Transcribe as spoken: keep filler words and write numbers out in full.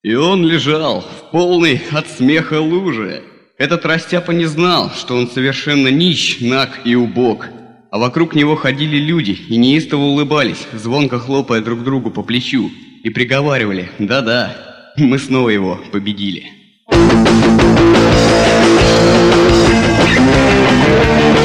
И он лежал в полной от смеха луже. Этот растяпа не знал, что он совершенно нищ, наг и убог. А вокруг него ходили люди и неистово улыбались, звонко хлопая друг другу по плечу, и приговаривали: «Да-да, мы снова его победили».